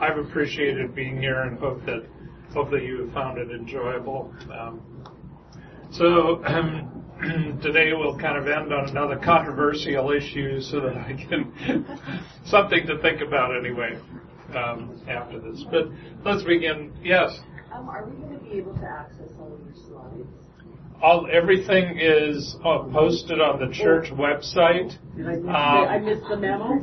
I've appreciated being here and hope that you have found it enjoyable. So today we'll kind of end on another controversial issue so that I can something to think about anyway after this. But let's begin. Yes. Are we going to be able to access all of your slides? Everything is posted on the church website. Did I miss the memo?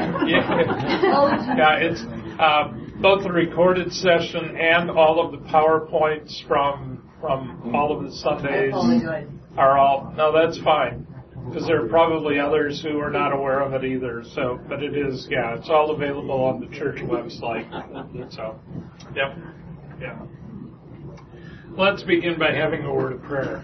Yeah, it's both the recorded session and all of the PowerPoints from all of the Sundays are all. No, that's fine, because there are probably others who are not aware of it either. So, but it is, it's all available on the church website. So, yep. Let's begin by having a word of prayer.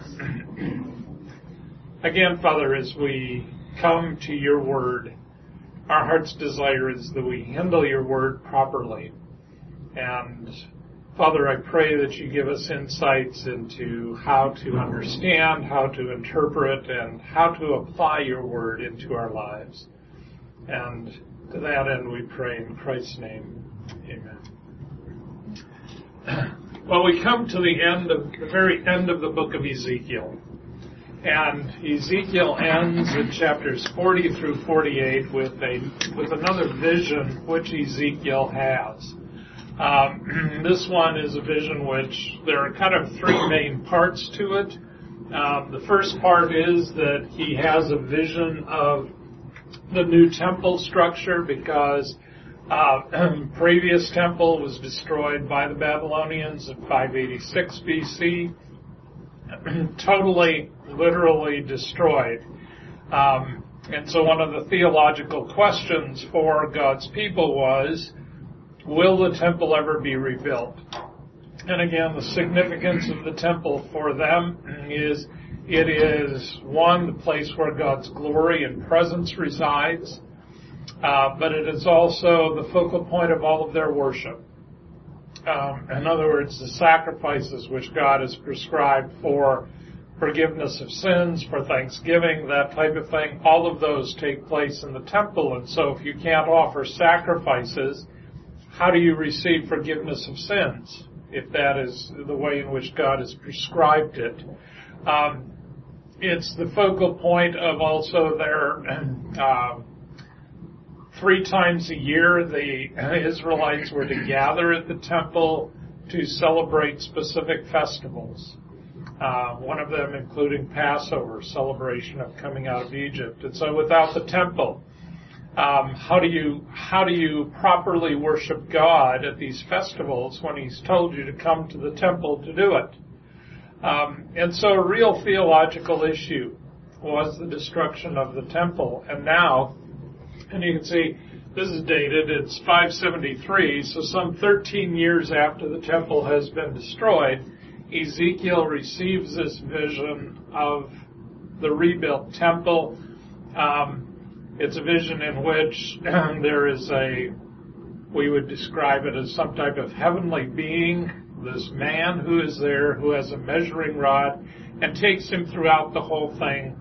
Again, Father, as we come to your word, our heart's desire is that we handle your word properly. And Father, I pray that you give us insights into how to understand, how to interpret, and how to apply your word into our lives. And to that end we pray in Christ's name. Amen. Well, we come to the very end of the book of Ezekiel. And Ezekiel ends in chapters 40 through 48 with another vision which Ezekiel has. This one is a vision which there are kind of three main parts to it. The first part is that he has a vision of the new temple structure because previous temple was destroyed by the Babylonians in 586 BC. Totally, literally destroyed. And so one of the theological questions for God's people was, will the temple ever be rebuilt? And again, the significance of the temple for them is it is, one, the place where God's glory and presence resides, but it is also the focal point of all of their worship. In other words, the sacrifices which God has prescribed for forgiveness of sins, for thanksgiving, that type of thing, all of those take place in the temple. And so if you can't offer sacrifices, how do you receive forgiveness of sins, if that is the way in which God has prescribed it? It's the focal point of also their 3 times a year the Israelites were to gather at the temple to celebrate specific festivals. One of them including Passover, celebration of coming out of Egypt. And so without the temple, how do you properly worship God at these festivals when He's told you to come to the temple to do it? And so a real theological issue was the destruction of the temple. And now, and you can see this is dated, it's 573, so some 13 years after the temple has been destroyed, Ezekiel receives this vision of the rebuilt temple. It's a vision in which there is we would describe it as some type of heavenly being, this man who is there, who has a measuring rod, and takes him throughout the whole thing,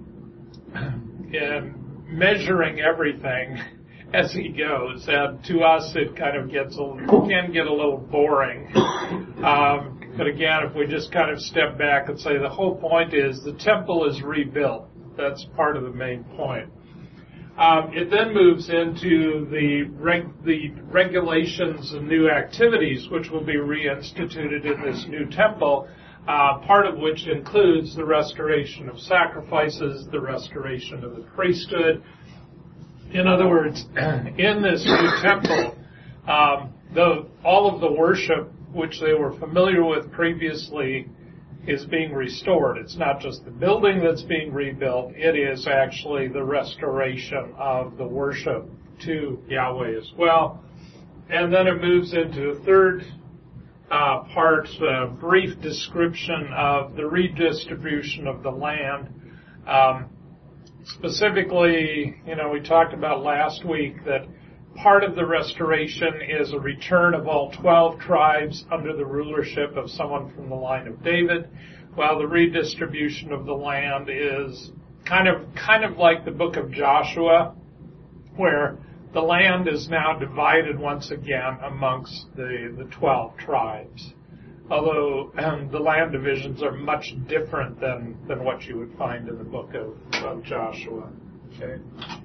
and measuring everything as he goes. And to us, it kind of can get a little boring. But again, if we just kind of step back and say the whole point is the temple is rebuilt. That's part of the main point. It then moves into the regulations and new activities which will be reinstituted in this new temple, part of which includes the restoration of sacrifices, the restoration of the priesthood. In other words, in this new temple, all of the worship which they were familiar with previously is being restored. It's not just the building that's being rebuilt, it is actually the restoration of the worship to Yahweh as well. And then it moves into a third part, a brief description of the redistribution of the land. Specifically, we talked about last week that part of the restoration is a return of all 12 tribes under the rulership of someone from the line of David, while the redistribution of the land is kind of like the book of Joshua, where the land is now divided once again amongst the 12 tribes. Although the land divisions are much different than what you would find in the book of Joshua. Okay.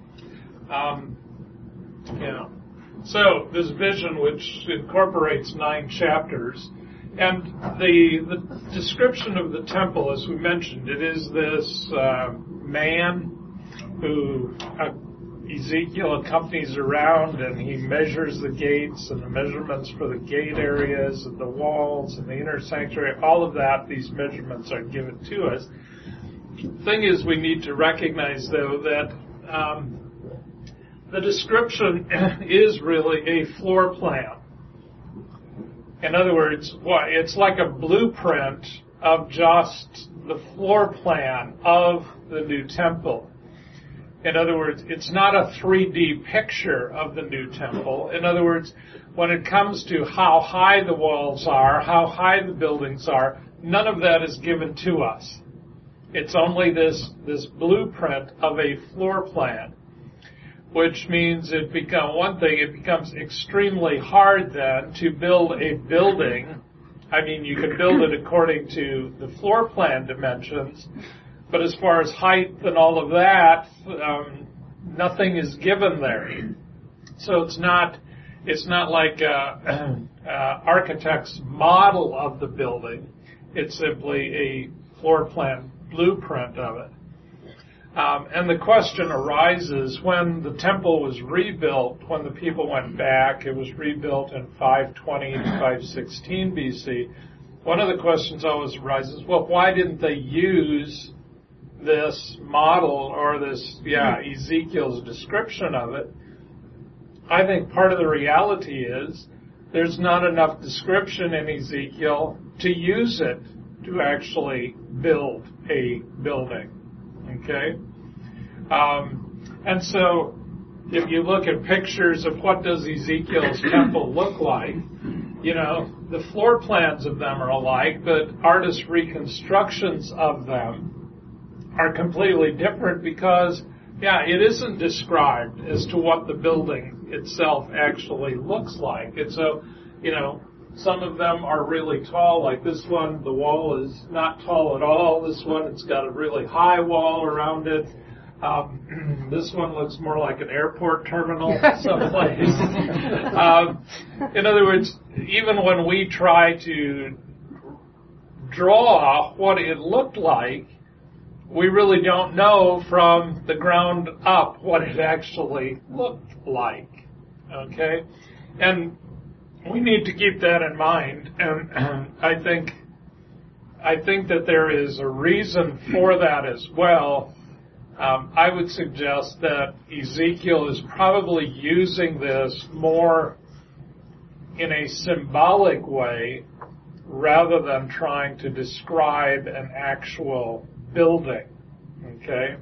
So this vision, which incorporates 9 chapters, and the description of the temple, as we mentioned, it is this man who Ezekiel accompanies around, and he measures the gates and the measurements for the gate areas and the walls and the inner sanctuary. All of that, these measurements are given to us. The thing is, we need to recognize, though, that the description is really a floor plan. In other words, it's like a blueprint of just the floor plan of the new temple. In other words, it's not a 3D picture of the new temple. In other words, when it comes to how high the walls are, how high the buildings are, none of that is given to us. It's only this blueprint of a floor plan, which means it becomes extremely hard then to build a building. I mean, you can build it according to the floor plan dimensions, but as far as height and all of that, nothing is given there. So it's not like an architect's model of the building. It's simply a floor plan blueprint of it. And the question arises when the temple was rebuilt, when the people went back, it was rebuilt in 520 to 516 BC. One of the questions always arises, well, why didn't they use this model or Ezekiel's description of it? I think part of the reality is there's not enough description in Ezekiel to use it to actually build a building. Okay? And so if you look at pictures of what does Ezekiel's temple look like, the floor plans of them are alike, but artist reconstructions of them are completely different because, it isn't described as to what the building itself actually looks like. And so, some of them are really tall, like this one, the wall is not tall at all. This one, it's got a really high wall around it. This one looks more like an airport terminal someplace. In other words, even when we try to draw what it looked like, we really don't know from the ground up what it actually looked like. Okay? And we need to keep that in mind. And I think that there is a reason for that as well. I would suggest that Ezekiel is probably using this more in a symbolic way rather than trying to describe an actual building. Okay?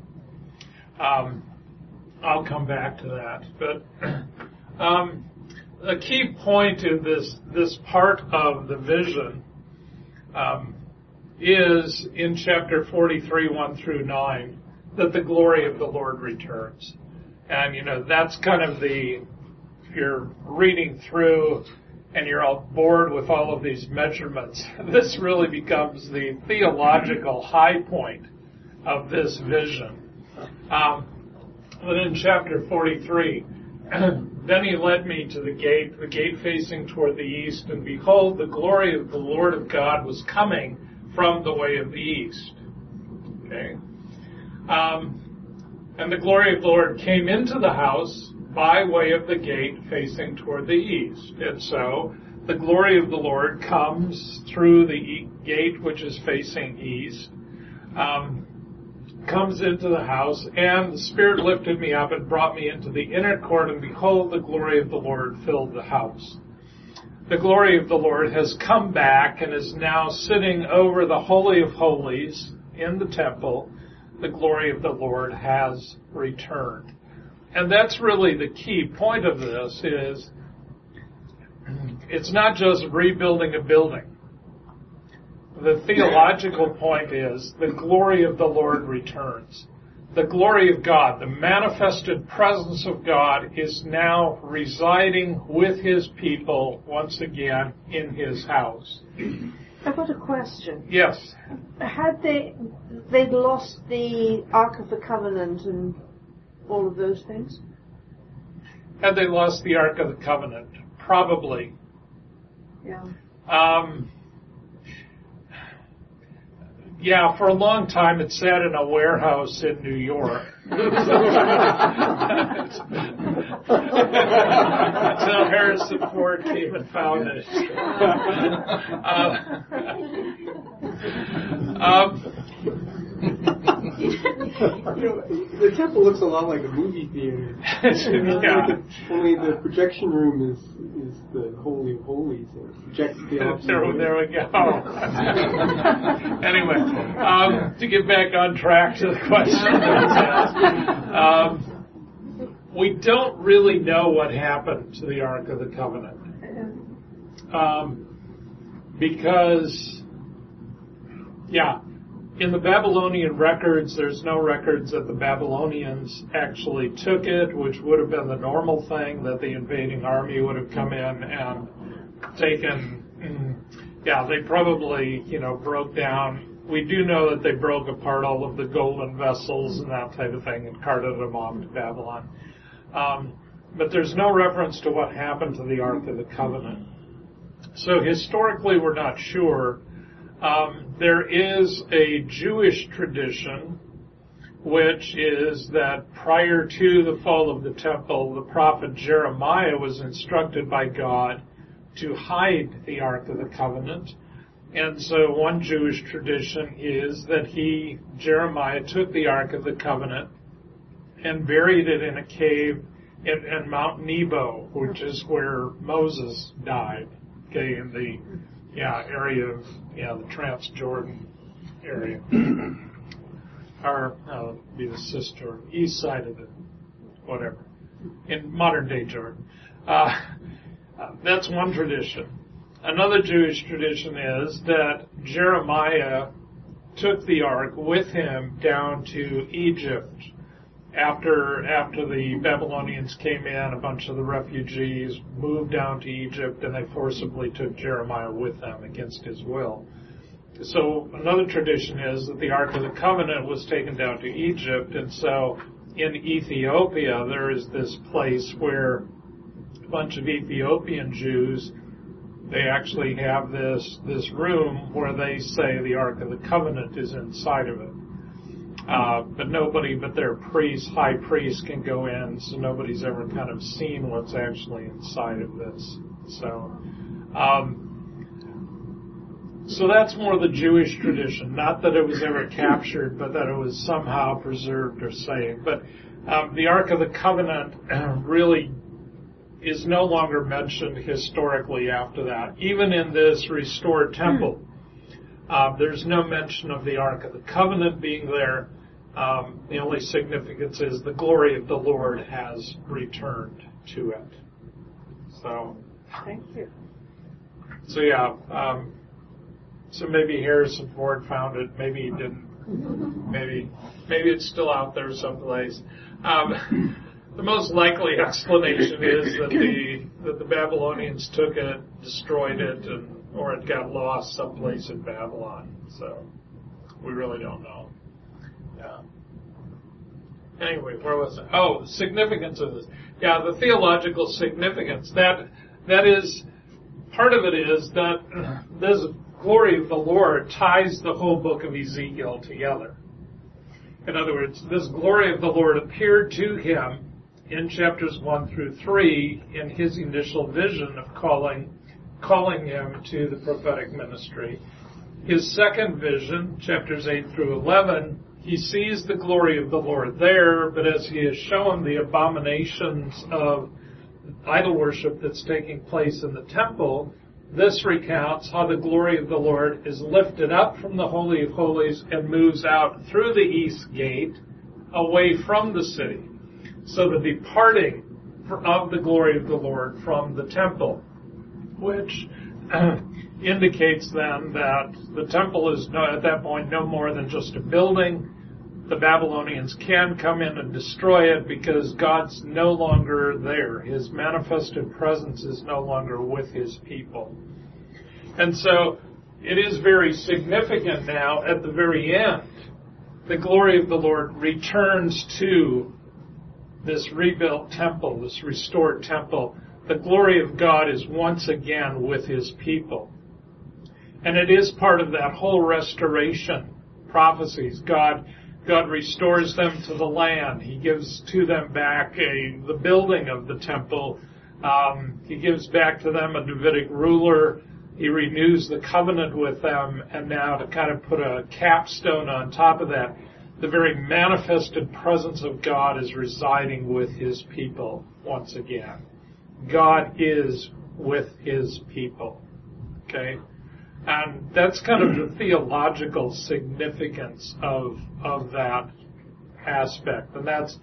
I'll come back to that. But a key point in this part of the vision is in chapter 43, 1 through 9, that the glory of the Lord returns. And, that's kind of if you're reading through and you're all bored with all of these measurements, this really becomes the theological high point of this vision. But in chapter 43, then he led me to the gate facing toward the east, and behold, the glory of the Lord of God was coming from the way of the east. Okay? And the glory of the Lord came into the house by way of the gate facing toward the east. And so the glory of the Lord comes through the gate which is facing east, comes into the house, and the Spirit lifted me up and brought me into the inner court, and behold, the glory of the Lord filled the house. The glory of the Lord has come back and is now sitting over the Holy of Holies in the temple. The glory of the Lord has returned. And that's really the key point of this is it's not just rebuilding a building. The theological point is the glory of the Lord returns. the glory of God, the manifested presence of God, is now residing with his people once again in his house. I've got a question. Yes. Had they'd lost the Ark of the Covenant and all of those things? Had they lost the Ark of the Covenant? Probably. Yeah. Yeah, for a long time it sat in a warehouse in New York. Until Harrison Ford came and found it. The temple looks a lot like a movie theater. Yeah. Only the projection room is the Holy of Holies. It projects the opposite. There we go. Anyway, to get back on track to the question that was asked, we don't really know what happened to the Ark of the Covenant. Because, in the Babylonian records, there's no records that the Babylonians actually took it, which would have been the normal thing, that the invading army would have come in and taken. They probably, broke down. We do know that they broke apart all of the golden vessels and that type of thing and carted them off to Babylon. But there's no reference to what happened to the Ark of the Covenant. So historically, we're not sure. There is a Jewish tradition, which is that prior to the fall of the temple, the prophet Jeremiah was instructed by God to hide the Ark of the Covenant. And so one Jewish tradition is that Jeremiah, took the Ark of the Covenant and buried it in a cave in Mount Nebo, which is where Moses died, in the area of the Transjordan area, or be the east side of it, whatever, in modern day Jordan. That's one tradition. Another Jewish tradition is that Jeremiah took the ark with him down to Egypt. After the Babylonians came in, a bunch of the refugees moved down to Egypt, and they forcibly took Jeremiah with them against his will. So another tradition is that the Ark of the Covenant was taken down to Egypt, and so in Ethiopia there is this place where a bunch of Ethiopian Jews, they actually have this room where they say the Ark of the Covenant is inside of it. But nobody but their high priest can go in, so nobody's ever kind of seen what's actually inside of this. So that's more the Jewish tradition. Not that it was ever captured, but that it was somehow preserved or saved. But the Ark of the Covenant really is no longer mentioned historically after that. Even in this restored temple, there's no mention of the Ark of the Covenant being there. The only significance is the glory of the Lord has returned to it. So, thank you. So so maybe Harrison Ford found it. Maybe he didn't. Maybe it's still out there someplace. The most likely explanation is that the Babylonians took it, destroyed it, or it got lost someplace in Babylon. So we really don't know. Anyway, where was it? Oh, the significance of this. The theological significance. That is, part of it is that this glory of the Lord ties the whole book of Ezekiel together. In other words, this glory of the Lord appeared to him in chapters 1 through 3 in his initial vision of calling him to the prophetic ministry. His second vision, chapters 8 through 11, he sees the glory of the Lord there, but as he is shown the abominations of idol worship that's taking place in the temple, this recounts how the glory of the Lord is lifted up from the Holy of Holies and moves out through the east gate away from the city. So the departing of the glory of the Lord from the temple, which indicates then that the temple is at that point no more than just a building, the Babylonians can come in and destroy it because God's no longer there. His manifested presence is no longer with his people. And so it is very significant now at the very end. The glory of the Lord returns to this rebuilt temple, this restored temple. The glory of God is once again with his people. And it is part of that whole restoration prophecies. God restores them to the land. He gives to them back the building of the temple. He gives back to them a Davidic ruler. He renews the covenant with them. And now to kind of put a capstone on top of that, the very manifested presence of God is residing with his people once again. God is with his people. Okay? And that's kind of the theological significance of that aspect. And that's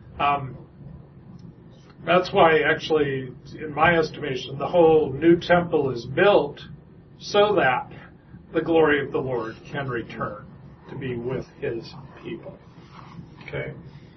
why actually, in my estimation, the whole new temple is built so that the glory of the Lord can return to be with his people. Okay?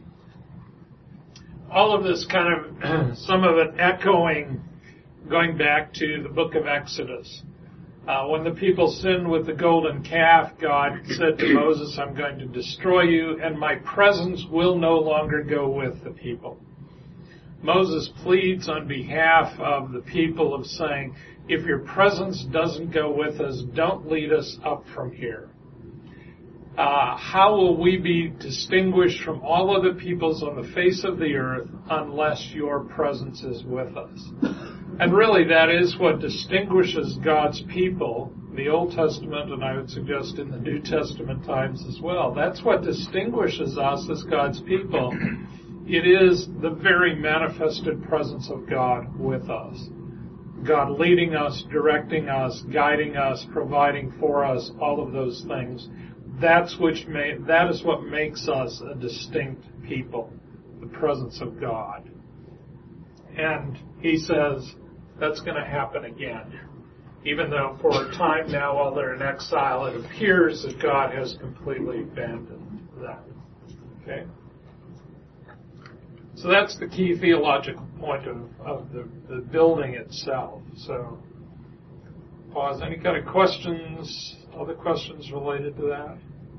All of this kind of, some of it echoing, going back to the book of Exodus. When the people sinned with the golden calf, God said to Moses, I'm going to destroy you, and my presence will no longer go with the people. Moses pleads on behalf of the people of saying, if your presence doesn't go with us, don't lead us up from here. How will we be distinguished from all other peoples on the face of the earth unless your presence is with us? And really, that is what distinguishes God's people, the Old Testament, and I would suggest in the New Testament times as well. That's what distinguishes us as God's people. It is the very manifested presence of God with us. God leading us, directing us, guiding us, providing for us, all of those things. That is what makes us a distinct people, the presence of God. And he says that's going to happen again. Even though for a time now, while they're in exile, it appears that God has completely abandoned that. Okay? So that's the key theological point of the building itself. So, pause. Any kind of questions, other questions related to that?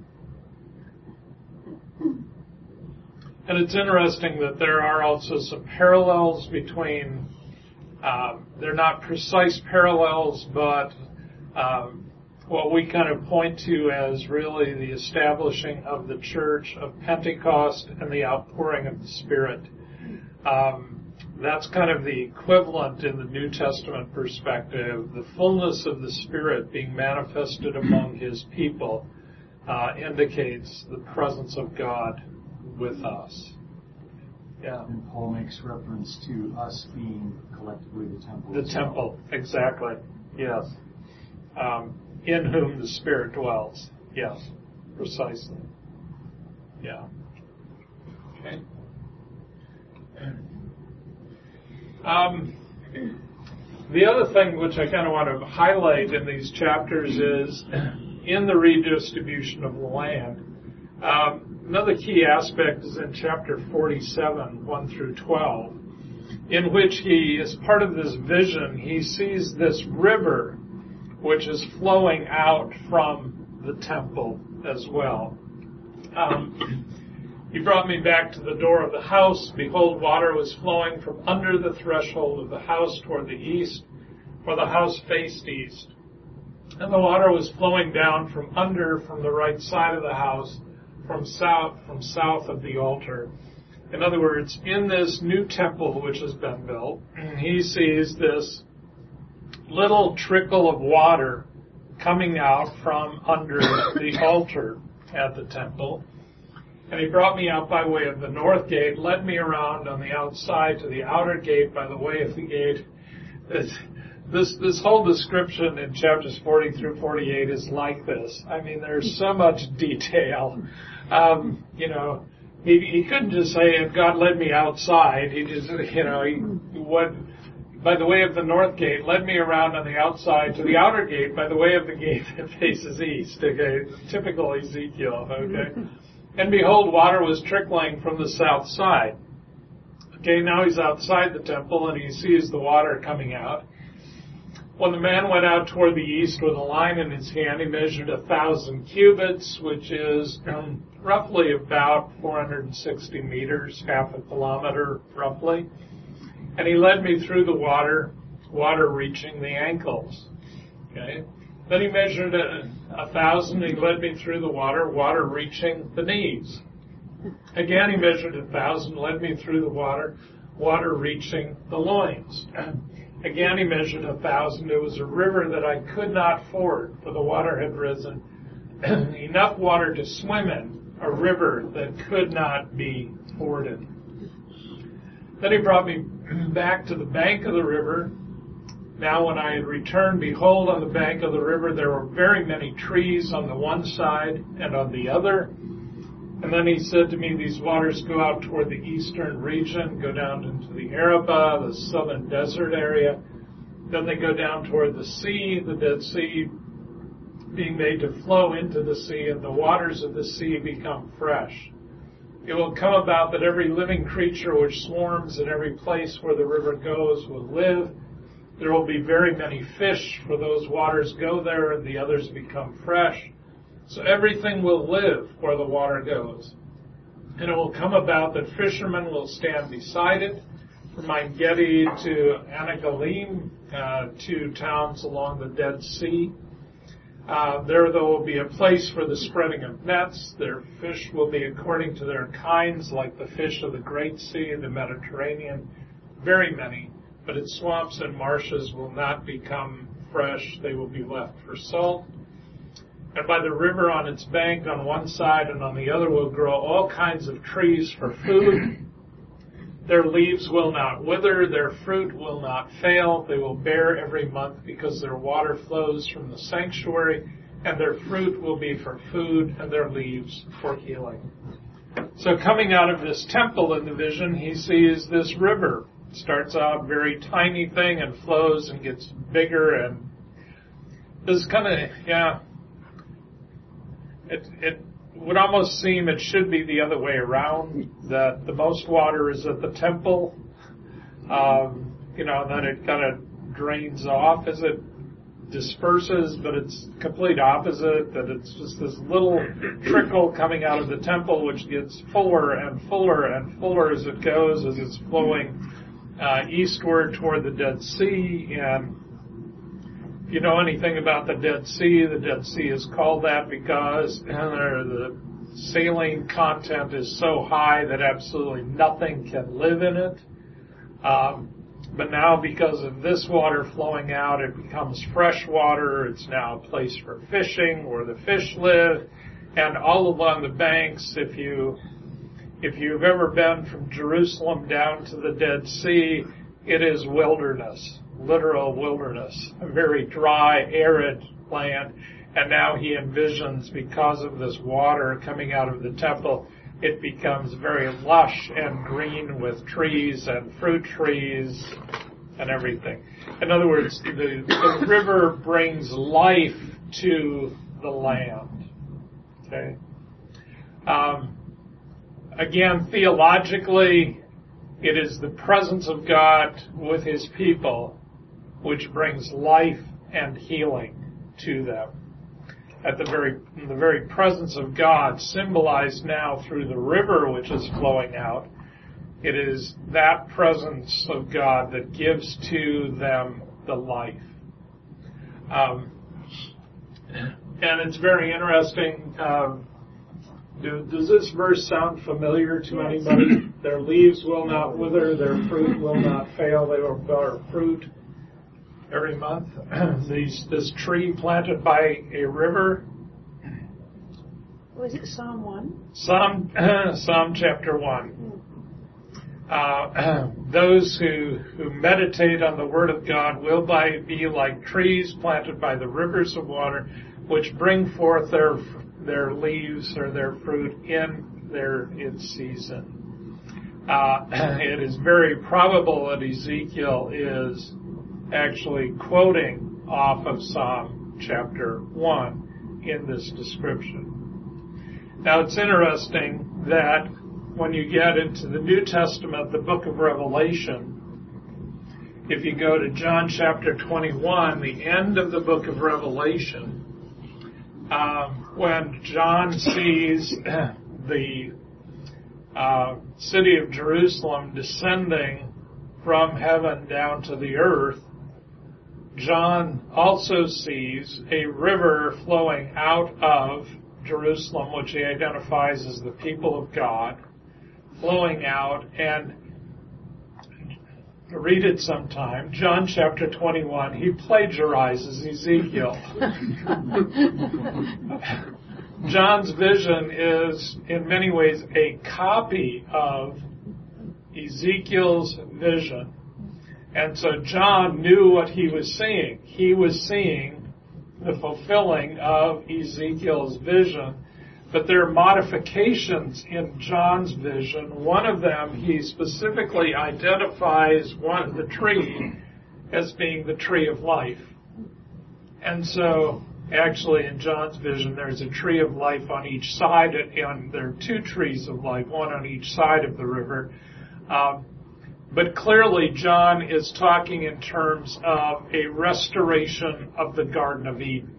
And it's interesting that there are also some parallels between, they're not precise parallels, but what we kind of point to as really the establishing of the church of Pentecost and the outpouring of the Spirit. That's kind of the equivalent in the New Testament perspective. The fullness of the Spirit being manifested among his people indicates the presence of God with us. Yeah. And Paul makes reference to us being collectively the temple. The temple, exactly. Yes. In whom the Spirit dwells. Yes, precisely. Yeah. Okay. The other thing which I kind of want to highlight in these chapters is in the redistribution of the land. Another key aspect is in chapter 47, 1 through 12, in which he, as part of this vision, he sees this river which is flowing out from the temple as well. He brought me back to the door of the house. Behold, water was flowing from under the threshold of the house toward the east, for the house faced east. And the water was flowing down from the right side of the house, from south of the altar. In other words, in this new temple which has been built, he sees this little trickle of water coming out from under the altar at the temple. And he brought me out by way of the north gate, led me around on the outside to the outer gate by the way of the gate. This whole description in chapters 40 through 48 is like this. I mean, there's so much detail. He couldn't just say, and God led me outside. He just, he went by the way of the north gate, led me around on the outside to the outer gate by the way of the gate that faces east. Okay, typical Ezekiel. Okay, And behold, water was trickling from the south side. Okay, now he's outside the temple and he sees the water coming out. When the man went out toward the east with a line in his hand, he measured 1,000 cubits, which is roughly about 460 meters, half a kilometer roughly. And he led me through the water reaching the ankles. Okay. Then he measured 1,000. He led me through the water reaching the knees. Again, he measured 1,000, led me through the water reaching the loins. Again, he measured 1,000. It was a river that I could not ford, for the water had risen. Enough water to swim in, a river that could not be forded. Then he brought me back to the bank of the river. Now when I had returned, behold, on the bank of the river there were very many trees on the one side and on the other. And then he said to me, these waters go out toward the eastern region, go down into the Arabah, the southern desert area. Then they go down toward the sea, the Dead Sea being made to flow into the sea, and the waters of the sea become fresh. It will come about that every living creature which swarms in every place where the river goes will live. There will be very many fish, for those waters go there and the others become fresh. So everything will live where the water goes. And it will come about that fishermen will stand beside it. From En Gedi to Anagalim, 2 towns along the Dead Sea. There will be a place for the spreading of nets. Their fish will be according to their kinds, like the fish of the Great Sea and the Mediterranean. Very many. But its swamps and marshes will not become fresh. They will be left for salt. And by the river on its bank on one side and on the other will grow all kinds of trees for food. Their leaves will not wither, their fruit will not fail. They will bear every month because their water flows from the sanctuary, and their fruit will be for food and their leaves for healing. So coming out of this temple in the vision, he sees this river. It starts out very tiny thing and flows and gets bigger, and this is kind of, it would almost seem it should be the other way around, that the most water is at the temple, then it kind of drains off as it disperses, but it's complete opposite, that it's just this little trickle coming out of the temple which gets fuller and fuller and fuller as it goes, as it's flowing eastward toward the Dead Sea. And if you know anything about the Dead Sea is called that because the saline content is so high that absolutely nothing can live in it. But now because of this water flowing out, it becomes fresh water. It's now a place for fishing where the fish live. And all along the banks, if you've ever been from Jerusalem down to the Dead Sea, it is wilderness, literal wilderness, a very dry, arid land. And now he envisions, because of this water coming out of the temple, it becomes very lush and green with trees and fruit trees and everything. In other words, the river brings life to the land. Okay. Again, theologically, it is the presence of God with his people which brings life and healing to them. In the very presence of God, symbolized now through the river which is flowing out, it is that presence of God that gives to them the life. And it's very interesting. Does this verse sound familiar to anybody? Their leaves will not wither, their fruit will not fail, they will bear fruit every month. This tree planted by a river. Was it Psalm 1? Psalm chapter 1. Those who meditate on the Word of God will be like trees planted by the rivers of water, which bring forth their leaves or their fruit in its season. It is very probable that Ezekiel is actually quoting off of Psalm chapter 1 in this description. Now it's interesting that when you get into the New Testament, the book of Revelation, if you go to John chapter 21, the end of the book of Revelation, when John sees the city of Jerusalem descending from heaven down to the earth, John also sees a river flowing out of Jerusalem, which he identifies as the people of God, flowing out. And read it sometime. John chapter 21, he plagiarizes Ezekiel. John's vision is in many ways a copy of Ezekiel's vision. And so John knew what he was seeing. He was seeing the fulfilling of Ezekiel's vision. But there are modifications in John's vision. One of them, he specifically identifies the tree as being the tree of life. And so, actually, in John's vision, there's a tree of life on each side, and there are two trees of life, one on each side of the river. But clearly, John is talking in terms of a restoration of the Garden of Eden.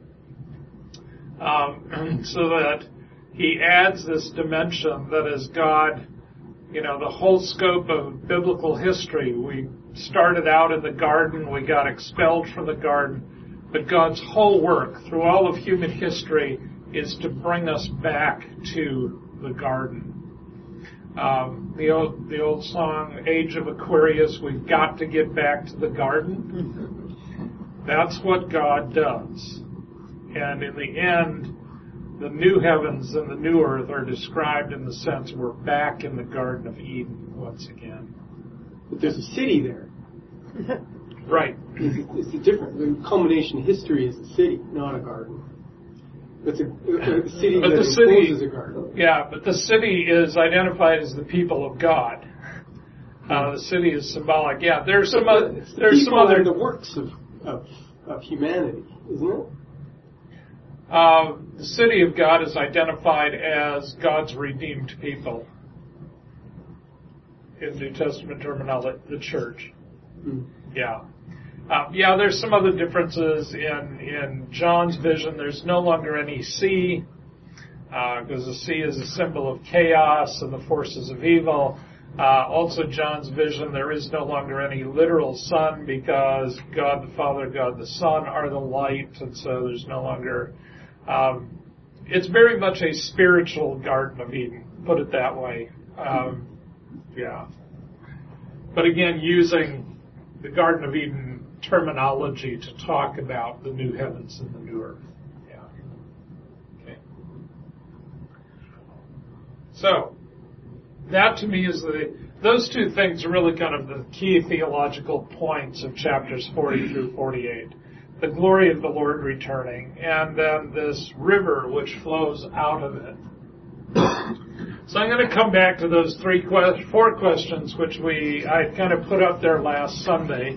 So that he adds this dimension that as God, the whole scope of biblical history, we started out in the garden, we got expelled from the garden, but God's whole work through all of human history is to bring us back to the garden. The old song, Age of Aquarius, we've got to get back to the garden. That's what God does. And in the end, the new heavens and the new earth are described in the sense we're back in the Garden of Eden once again. But there's a city there. Right. It's different. The culmination of history is the city, not a garden. It's a city that encloses a garden. Yeah, but the city is identified as the people of God. The city is symbolic. Yeah, there's some other. The works of humanity, isn't it? The city of God is identified as God's redeemed people. In New Testament terminology, the church. Yeah. There's some other differences in John's vision. There's no longer any sea, because the sea is a symbol of chaos and the forces of evil. Also, John's vision, there is no longer any literal sun, because God the Father, God the Son are the light, and so there's no longer... it's very much a spiritual Garden of Eden, put it that way. But again, using the Garden of Eden terminology to talk about the new heavens and the new earth. Yeah. Okay. So, that to me is those two things are really kind of the key theological points of chapters 40 through 48. The glory of the Lord returning, and then this river which flows out of it. So I'm going to come back to those four questions which I kind of put up there last Sunday.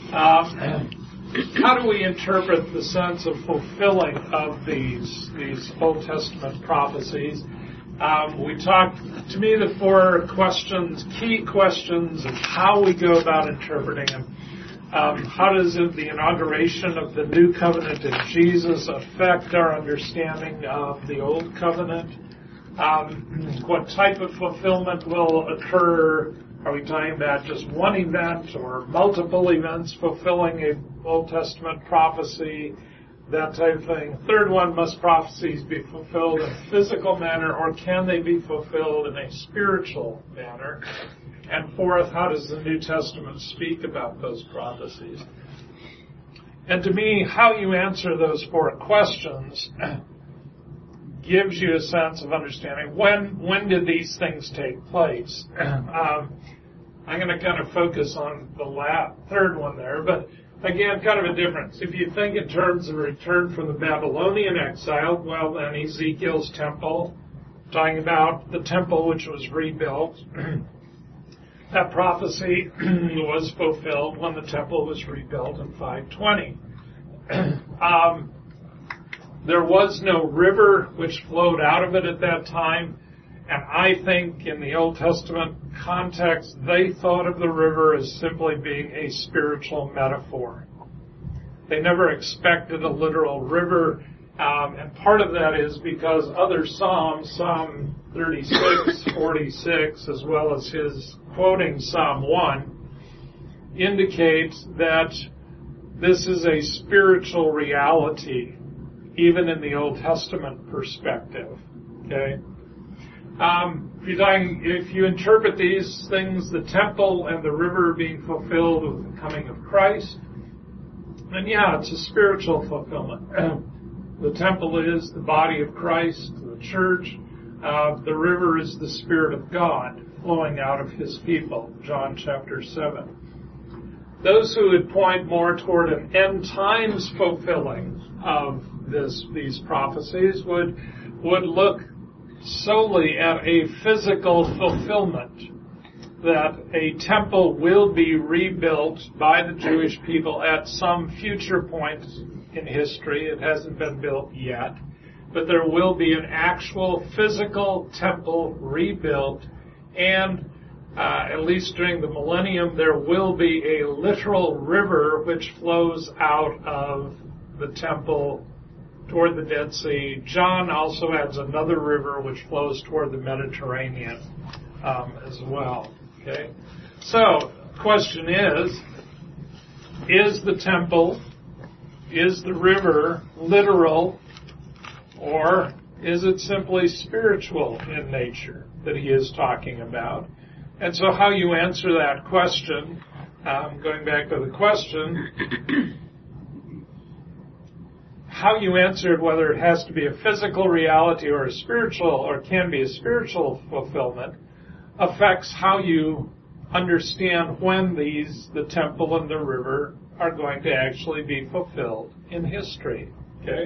How do we interpret the sense of fulfilling of these Old Testament prophecies? We talked, to me, the four key questions of how we go about interpreting them. How does the inauguration of the new covenant in Jesus affect our understanding of the old covenant? What type of fulfillment will occur? Are we talking about just one event or multiple events fulfilling an Old Testament prophecy? That type of thing. Third one, must prophecies be fulfilled in a physical manner, or can they be fulfilled in a spiritual manner? And fourth, how does the New Testament speak about those prophecies? And to me, how you answer those four questions gives you a sense of understanding when did these things take place. I'm going to kind of focus on the third one there, but again, kind of a difference. If you think in terms of return from the Babylonian exile, well then Ezekiel's temple, talking about the temple which was rebuilt, that prophecy was fulfilled when the temple was rebuilt in 520. There was no river which flowed out of it at that time. And I think in the Old Testament context, they thought of the river as simply being a spiritual metaphor. They never expected a literal river. And part of that is because other Psalms, Psalm 36, 46, as well as his quoting Psalm 1, indicate that this is a spiritual reality, even in the Old Testament perspective. Okay? If you interpret these things, the temple and the river being fulfilled with the coming of Christ, then yeah, it's a spiritual fulfillment. The temple is the body of Christ, the church. The river is the Spirit of God flowing out of His people, John chapter 7. Those who would point more toward an end times fulfilling of these prophecies would look solely at a physical fulfillment, that a temple will be rebuilt by the Jewish people at some future point in history. It hasn't been built yet, but there will be an actual physical temple rebuilt, and at least during the millennium, there will be a literal river which flows out of the temple toward the Dead Sea. John also adds another river which flows toward the Mediterranean as well. Okay, so the question is the temple, is the river literal, or is it simply spiritual in nature that he is talking about? And so how you answer that question, going back to the question, how you answered whether it has to be a physical reality or a spiritual, or can be a spiritual fulfillment, affects how you understand when the temple and the river are going to actually be fulfilled in history. Okay?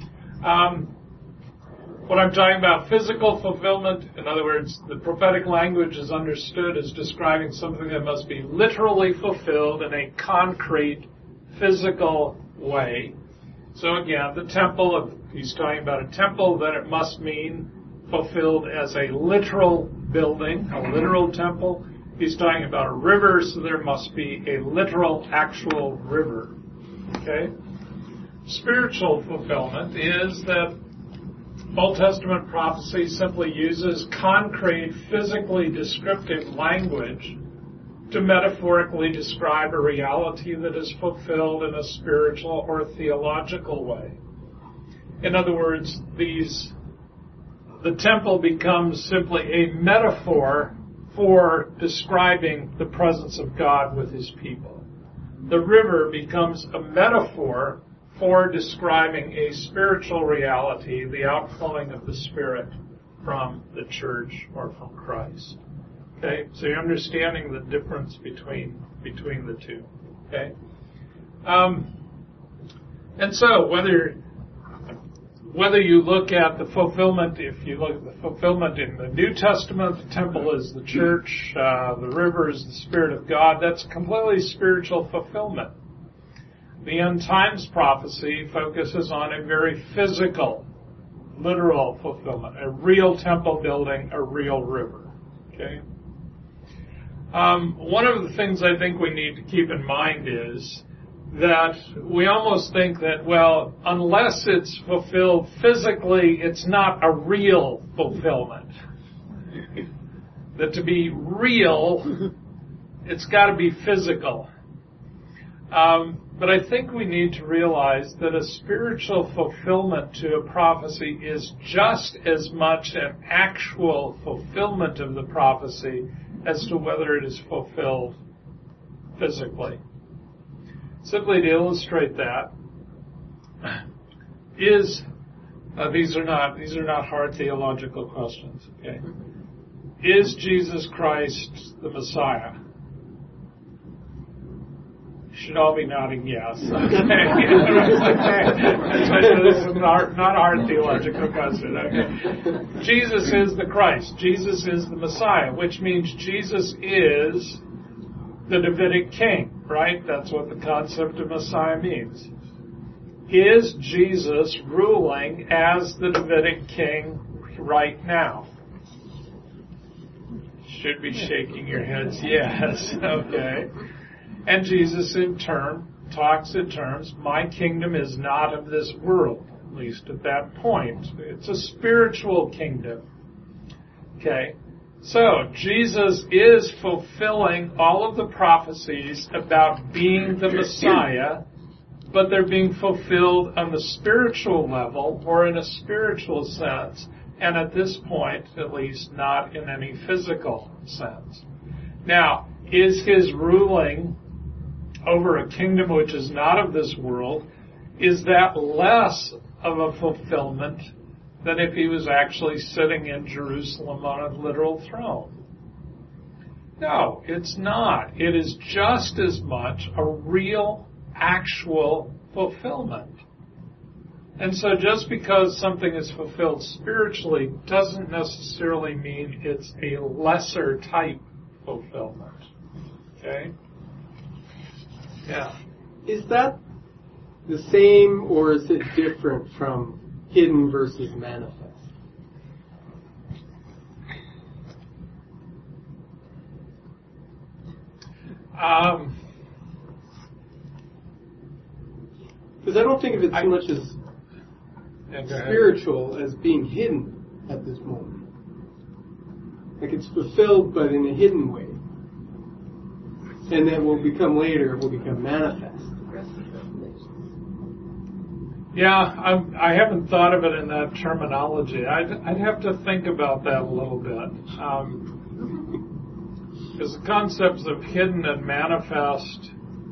When I'm talking about physical fulfillment, in other words, the prophetic language is understood as describing something that must be literally fulfilled in a concrete, physical way. So again, the temple, if he's talking about a temple, then it must mean fulfilled as a literal building, a literal temple. He's talking about a river, so there must be a literal, actual river. Okay? Spiritual fulfillment is that Old Testament prophecy simply uses concrete, physically descriptive language to metaphorically describe a reality that is fulfilled in a spiritual or theological way. In other words, the temple becomes simply a metaphor for describing the presence of God with His people. The river becomes a metaphor for describing a spiritual reality, the outflowing of the Spirit from the church or from Christ. Okay, so you're understanding the difference between the two. Okay, and so whether you look at the fulfillment, if you look at the fulfillment in the New Testament, the temple is the church, the river is the Spirit of God. That's completely spiritual fulfillment. The end times prophecy focuses on a very physical, literal fulfillment, a real temple building, a real river. Okay. One of the things I think we need to keep in mind is that we almost think that, well, unless it's fulfilled physically, it's not a real fulfillment. That to be real, it's got to be physical. But I think we need to realize that a spiritual fulfillment to a prophecy is just as much an actual fulfillment of the prophecy as to whether it is fulfilled physically. Simply to illustrate that, these are not hard theological questions. Okay, is Jesus Christ the Messiah? Should all be nodding yes. Okay. This is not a hard theological question. Okay. Jesus is the Christ. Jesus is the Messiah, which means Jesus is the Davidic king, right? That's what the concept of Messiah means. is Jesus ruling as the Davidic king right now? Should be shaking your heads, yes, okay. And Jesus in turn talks in terms, my kingdom is not of this world, at least at that point. It's a spiritual kingdom. Okay, so Jesus is fulfilling all of the prophecies about being the Messiah, but they're being fulfilled on the spiritual level or in a spiritual sense, and at this point, at least, not in any physical sense. Now, is his ruling over a kingdom which is not of this world, is that less of a fulfillment than if he was actually sitting in Jerusalem on a literal throne? No, it's not. It is just as much a real, actual fulfillment. And so just because something is fulfilled spiritually doesn't necessarily mean it's a lesser type fulfillment. Okay? Yeah. Is that the same or is it different from hidden versus manifest? Because I don't think of it so much as spiritual as being hidden at this moment. Like it's fulfilled but in a hidden way. And then will become later, it will become manifest. Yeah, I haven't thought of it in that terminology. I'd have to think about that a little bit. Because the concepts of hidden and manifest,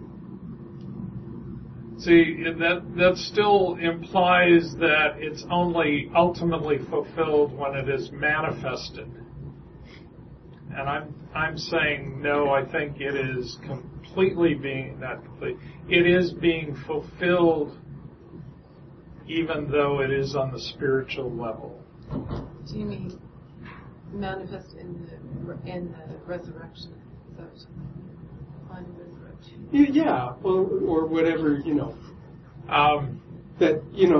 see, that still implies that it's only ultimately fulfilled when it is manifested. And I'm saying no, I think it is completely being, not complete, it is being fulfilled even though it is on the spiritual level. Do you mean manifest in the resurrection? Is that on resurrection? Yeah, well, or whatever, that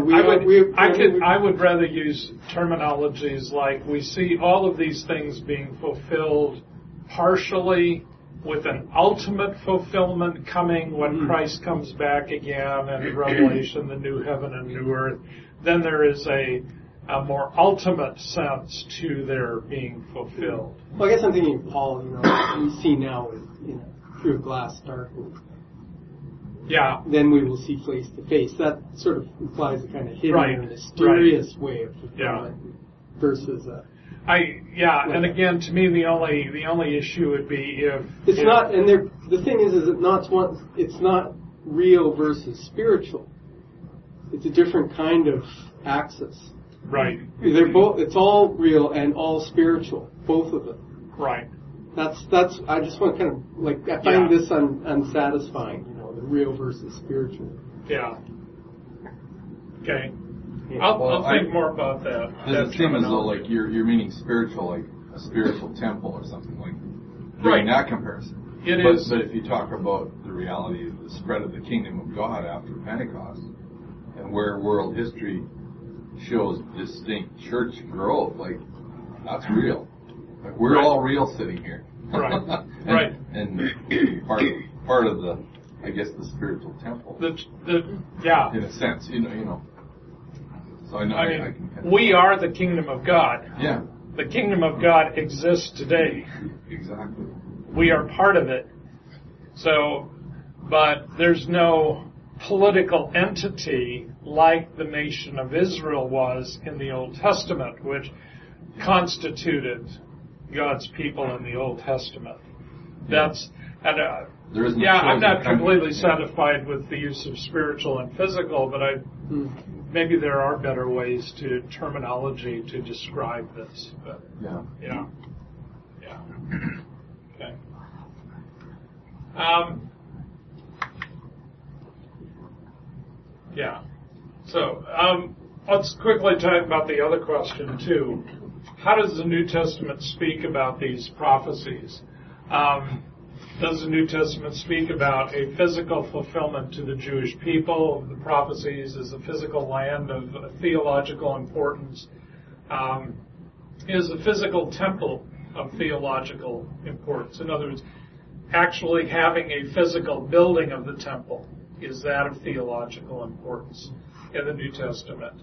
I would rather use terminologies like we see all of these things being fulfilled partially, with an ultimate fulfillment coming when Christ comes back again and in Revelation, the new heaven and new earth. Then there is a more ultimate sense to their being fulfilled. Well, I guess I'm thinking of Paul, we see now with, through a glass darkly. Yeah. Then we will see face to face. That sort of implies a kind of hidden and mysterious way of fulfillment versus and again, to me, the only issue would be if it's not. And the thing is it's not real versus spiritual. It's a different kind of axis. Right. They're both. It's all real and all spiritual. Both of them. Right. That's. I just want kind of I find this unsatisfying. The real versus spiritual. Yeah. Okay. I'll think more about that. Does it seem as though you're meaning spiritual, like a spiritual temple or something doing that comparison? It is. But if you talk about the reality of the spread of the kingdom of God after Pentecost, and where world history shows distinct church growth, that's real. We're all real sitting here. Right. And part of the, I guess, the spiritual temple. In a sense, So I can we are the kingdom of God. Yeah. The kingdom of God exists today. Exactly. We are part of it. So, but there's no political entity like the nation of Israel was in the Old Testament, which constituted God's people in the Old Testament. That's I'm not completely satisfied with the use of spiritual and physical, but maybe there are better ways to terminology to describe this. But yeah. Okay. So let's quickly talk about the other question too. How does the New Testament speak about these prophecies? does the New Testament speak about a physical fulfillment to the Jewish people of the prophecies? Is a physical land of theological importance? Is a physical temple of theological importance? In other words, actually having a physical building of the temple, is that of theological importance in the New Testament?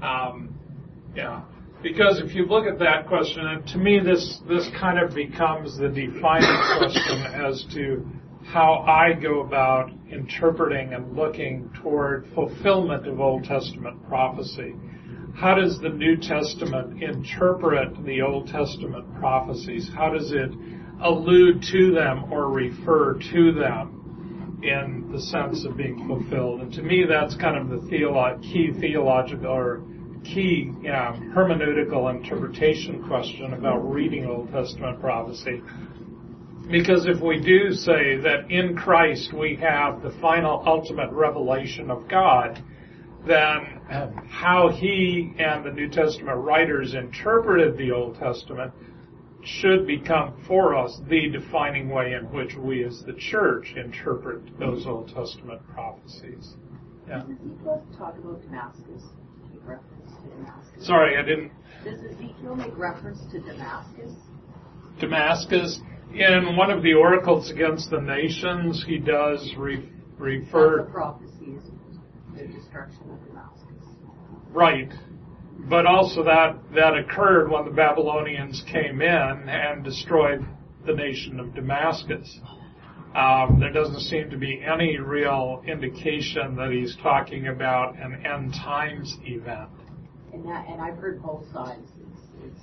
Because if you look at that question, and to me this kind of becomes the defining question as to how I go about interpreting and looking toward fulfillment of Old Testament prophecy. How does the New Testament interpret the Old Testament prophecies? How does it allude to them or refer to them in the sense of being fulfilled? And to me, that's kind of the key theological or key hermeneutical interpretation question about reading Old Testament prophecy. Because if we do say that in Christ we have the final ultimate revelation of God, then how he and the New Testament writers interpreted the Old Testament should become for us the defining way in which we as the church interpret those Old Testament prophecies. Yeah. Does Ezekiel talk about Damascus? Make reference to Damascus? Sorry, I didn't. Does Ezekiel make reference to Damascus? Damascus, in one of the oracles against the nations, he does refer. The prophecies, the destruction of Damascus. Right. But also that occurred when the Babylonians came in and destroyed the nation of Damascus. There doesn't seem to be any real indication that he's talking about an end times event. And I've heard both sides. It's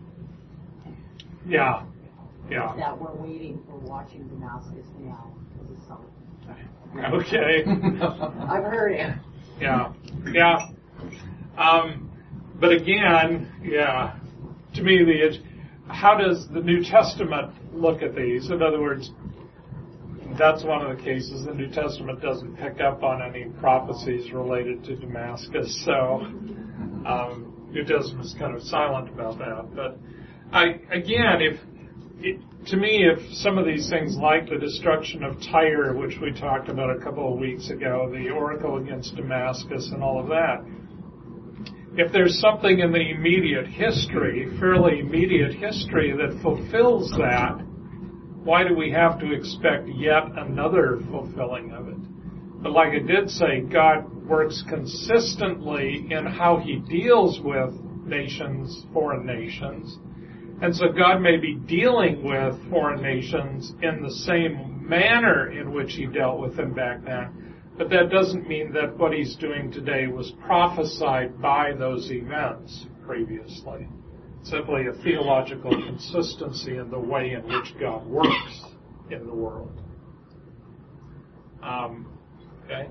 Yeah. that we're waiting for watching Damascus now as a sign. Okay. I've heard it. Yeah. But again, to me, how does the New Testament look at these? In other words, that's one of the cases. The New Testament doesn't pick up on any prophecies related to Damascus, so New Testament is kind of silent about that. But to me, if some of these things like the destruction of Tyre, which we talked about a couple of weeks ago, the oracle against Damascus and all of that, if there's something in the immediate history, fairly immediate history, that fulfills that, why do we have to expect yet another fulfilling of it? But like I did say, God works consistently in how he deals with nations, foreign nations. And so God may be dealing with foreign nations in the same manner in which he dealt with them back then. But that doesn't mean that what he's doing today was prophesied by those events previously. Simply a theological consistency in the way in which God works in the world. Okay?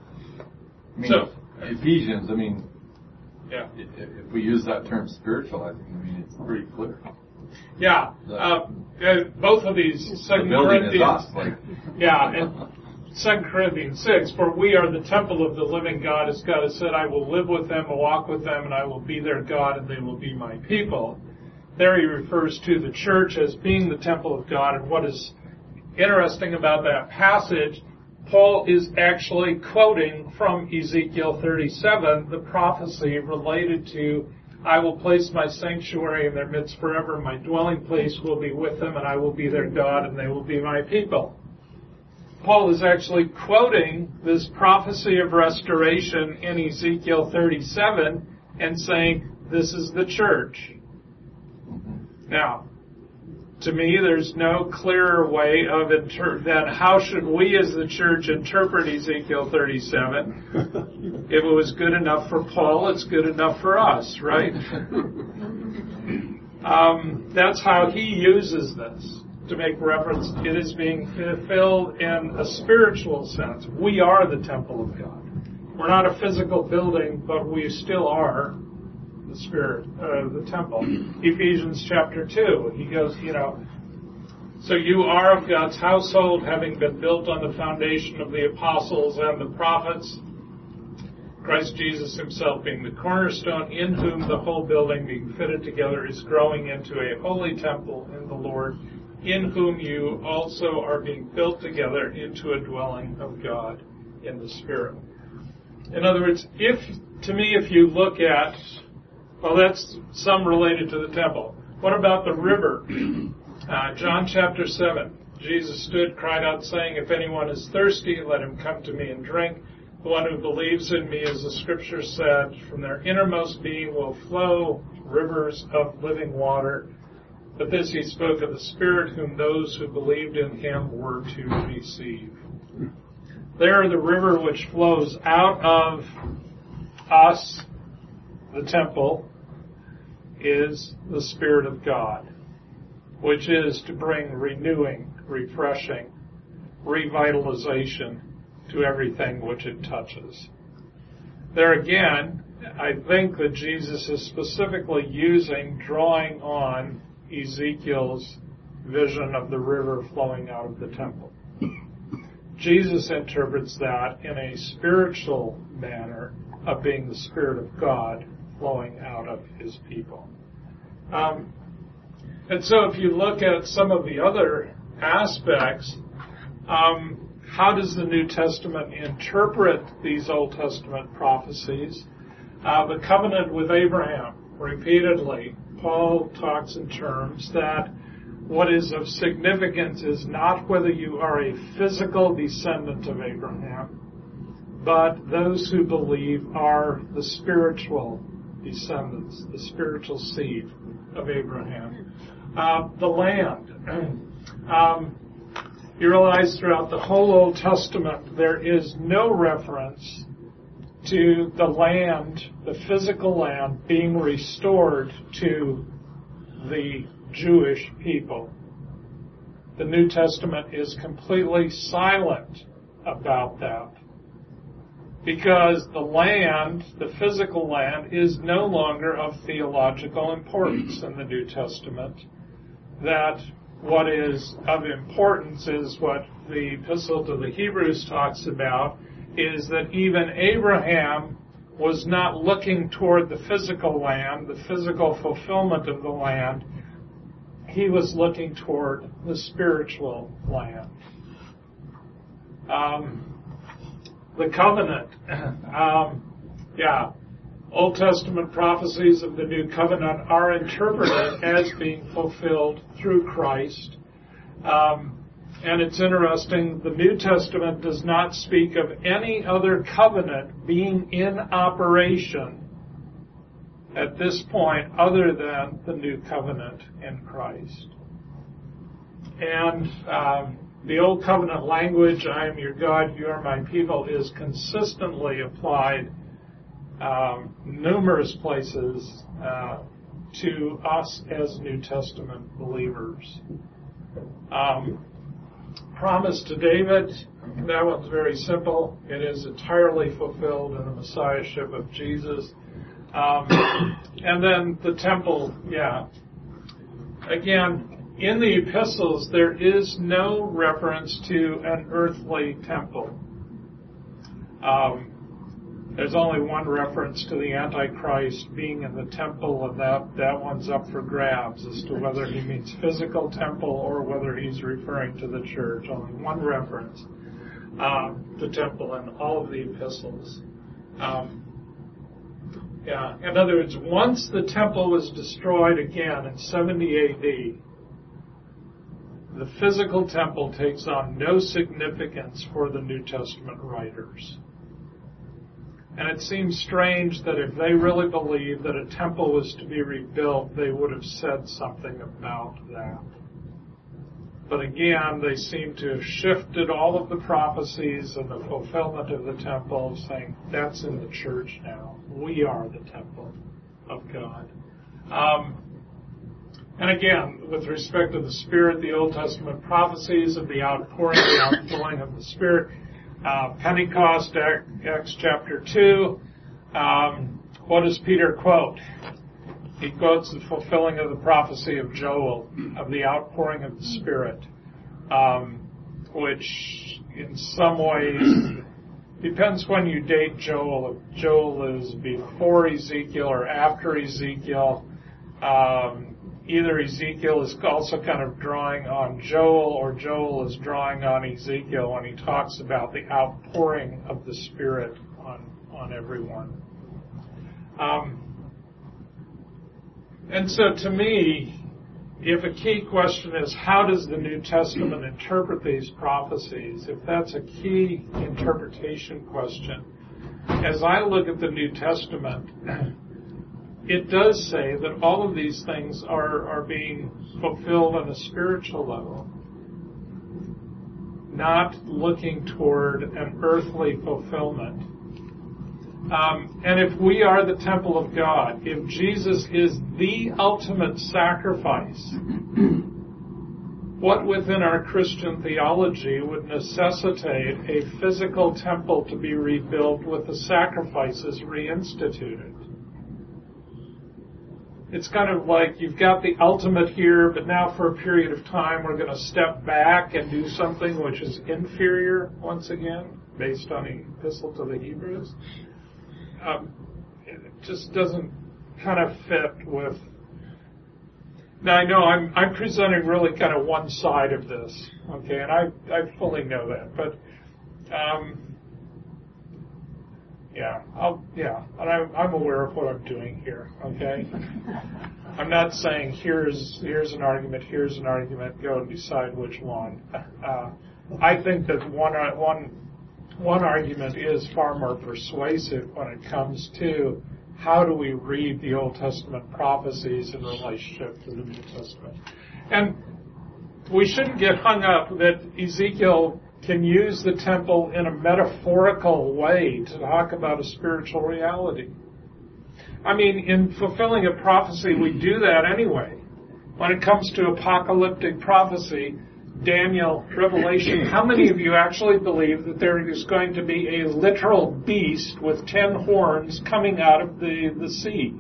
Ephesians, yeah. If we use that term spiritual, it's pretty clear. Yeah. Both of these, 2 Corinthians. And 2 Corinthians 6, for we are the temple of the living God, as God has said, I will live with them, walk with them, and I will be their God, and they will be my people. There he refers to the church as being the temple of God, and what is interesting about that passage, Paul is actually quoting from Ezekiel 37, the prophecy related to, I will place my sanctuary in their midst forever, my dwelling place will be with them, and I will be their God, and they will be my people. Paul is actually quoting this prophecy of restoration in Ezekiel 37 and saying, this is the church. Now, to me, there's no clearer way of then how should we as the church interpret Ezekiel 37? If it was good enough for Paul, it's good enough for us, right? That's how he uses this, to make reference. It is being fulfilled in a spiritual sense. We are the temple of God. We're not a physical building, but we still are the spirit, the temple. Ephesians chapter 2, he goes, so you are of God's household, having been built on the foundation of the apostles and the prophets, Christ Jesus himself being the cornerstone, in whom the whole building being fitted together is growing into a holy temple in the Lord. in whom you also are being built together into a dwelling of God in the Spirit. In other words, if you look at, well, that's some related to the temple. What about the river? John chapter 7. Jesus stood, cried out, saying, "If anyone is thirsty, let him come to me and drink. The one who believes in me, as the Scripture said, from their innermost being will flow rivers of living water." But this he spoke of the Spirit, whom those who believed in him were to receive. There, the river which flows out of us, the temple, is the Spirit of God, which is to bring renewing, refreshing, revitalization to everything which it touches. There again, I think that Jesus is specifically drawing on Ezekiel's vision of the river flowing out of the temple. Jesus interprets that in a spiritual manner of being the Spirit of God flowing out of his people. And so if you look at some of the other aspects, how does the New Testament interpret these Old Testament prophecies? The covenant with Abraham, repeatedly, Paul talks in terms that what is of significance is not whether you are a physical descendant of Abraham, but those who believe are the spiritual descendants, the spiritual seed of Abraham. The land. You realize throughout the whole Old Testament there is no reference to the land, the physical land, being restored to the Jewish people. The New Testament is completely silent about that, because the land, the physical land, is no longer of theological importance in the New Testament. That what is of importance is what the Epistle to the Hebrews talks about, is that even Abraham was not looking toward the physical land, the physical fulfillment of the land. He was looking toward the spiritual land. The covenant. Old Testament prophecies of the New Covenant are interpreted as being fulfilled through Christ. And it's interesting, the New Testament does not speak of any other covenant being in operation at this point other than the New Covenant in Christ. And the Old Covenant language, I am your God, you are my people, is consistently applied numerous places to us as New Testament believers. Promise to David, that one's very simple. It is entirely fulfilled in the Messiahship of Jesus. And then the temple, Again, in the epistles, there is no reference to an earthly temple. There's only one reference to the Antichrist being in the temple, and that one's up for grabs as to whether he means physical temple or whether he's referring to the church. Only one reference to temple in all of the epistles. In other words, once the temple was destroyed again in 70 A.D., the physical temple takes on no significance for the New Testament writers. And it seems strange that if they really believed that a temple was to be rebuilt, they would have said something about that. But again, they seem to have shifted all of the prophecies and the fulfillment of the temple, saying that's in the church now. We are the temple of God. And again, with respect to the Spirit, the Old Testament prophecies of the outpouring of the Spirit, Pentecost, Acts chapter 2, what does Peter quote? He quotes the fulfilling of the prophecy of Joel, of the outpouring of the Spirit, which in some ways depends when you date Joel. If Joel is before Ezekiel or after Ezekiel, either Ezekiel is also kind of drawing on Joel, or Joel is drawing on Ezekiel when he talks about the outpouring of the Spirit on everyone. And so to me, if a key question is how does the New Testament interpret these prophecies, if that's a key interpretation question, as I look at the New Testament, it does say that all of these things are being fulfilled on a spiritual level, not looking toward an earthly fulfillment. And if we are the temple of God, if Jesus is the ultimate sacrifice, what within our Christian theology would necessitate a physical temple to be rebuilt with the sacrifices reinstituted? It's kind of like you've got the ultimate here, but now for a period of time we're going to step back and do something which is inferior once again, based on the Epistle to the Hebrews. It just doesn't kind of fit with. Now I know I'm presenting really kind of one side of this, okay, and I fully know that, but and I'm aware of what I'm doing here, okay. I'm not saying here's an argument, go and decide which one. I think that one argument is far more persuasive when it comes to how do we read the Old Testament prophecies in relationship to the New Testament. And we shouldn't get hung up that Ezekiel can use the temple in a metaphorical way to talk about a spiritual reality. I mean, in fulfilling a prophecy, we do that anyway. When it comes to apocalyptic prophecy, Daniel, Revelation, how many of you actually believe that there is going to be a literal beast with 10 horns coming out of the sea?